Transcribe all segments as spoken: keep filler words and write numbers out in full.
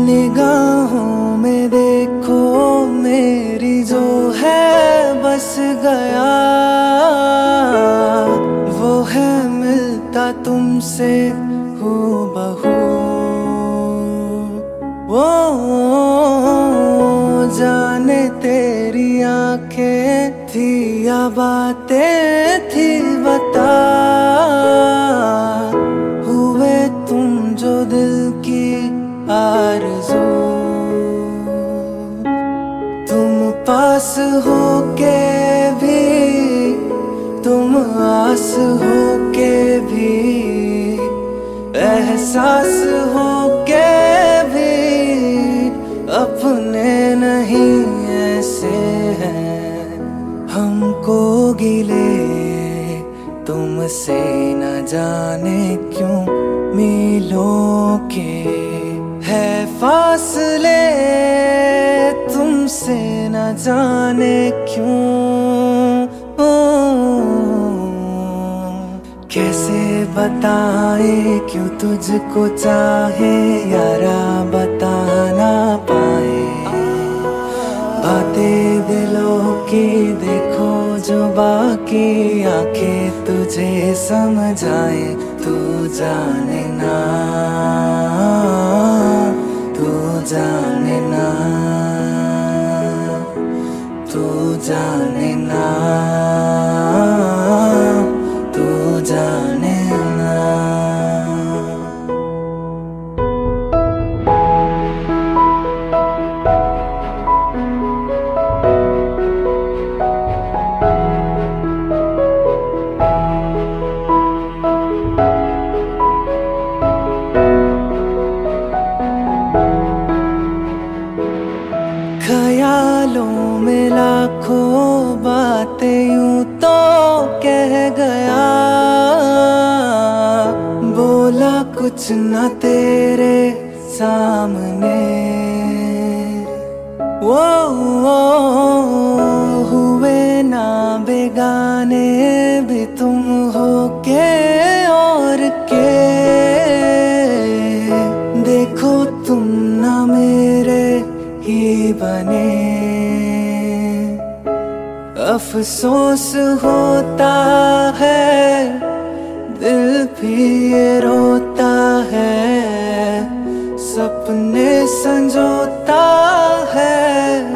निगाहों में देखो मेरी जो है बस गया, वो है मिलता तुमसे हूबहू। वो जाने तेरी आंखें थी या बातें थी बता, हुए तुम जो दिल की आरज़ू। तुम पास हो के भी, तुम आस हो के भी, एहसास हो के भी अपने नहीं ऐसे हैं हमको गिले तुमसे न जाने क्यों मीलों के है फासले, तुमसे न जाने क्यों। कैसे बताए क्यों तुझको चाहे यारा बता ना पाए, बातें दिलों की देखो जो बाकी आंखें तुझे समझाए। तू जाने ना, तू जाने ना, तू जाने ना, तू जाने ना। ख्यालों में लाखों बातें यूं तो कह गया, बोला कुछ न तेरे सामने। वो, वो हुए ना बेगाने भी तुम हो के और के, देखो तुम ना मेरे ही बने। अफसोस होता है दिल भी ये रोता है, सपने संजोता है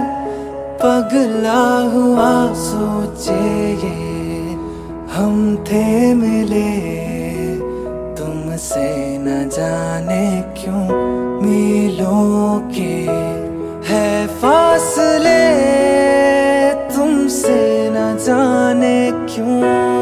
पगला हुआ सोचे ये हम थे मिले तुमसे न जाने क्यों मीलों के है फासले, तुमसे न जाने क्यों।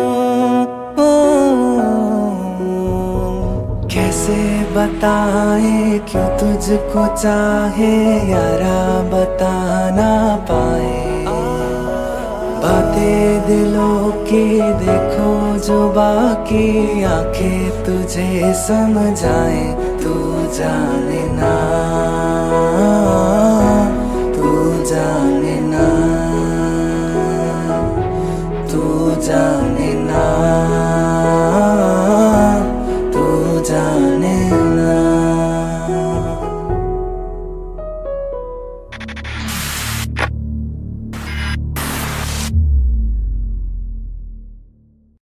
कैसे बताए क्यों तुझको चाहे यारा बता ना पाए, बातें दिलों की देखो जो बाकी आंखें तुझे समझाए। तू जाने ना, तू जाने ना, तू जाने